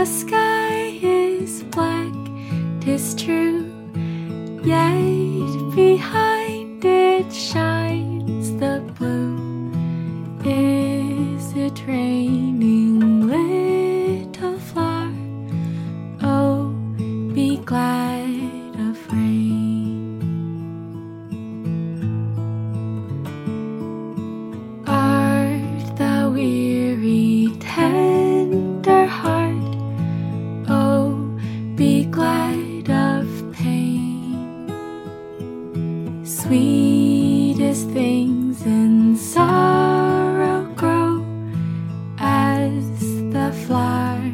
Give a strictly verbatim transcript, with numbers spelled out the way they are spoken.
The sky is black, 'tis true, yet behind it shines the blue. Is it raining, little flower? Oh, be glad of rain. Art thou weary, tender heart? Oh, be glad of pain. Sweetest things in sorrow grow as the flower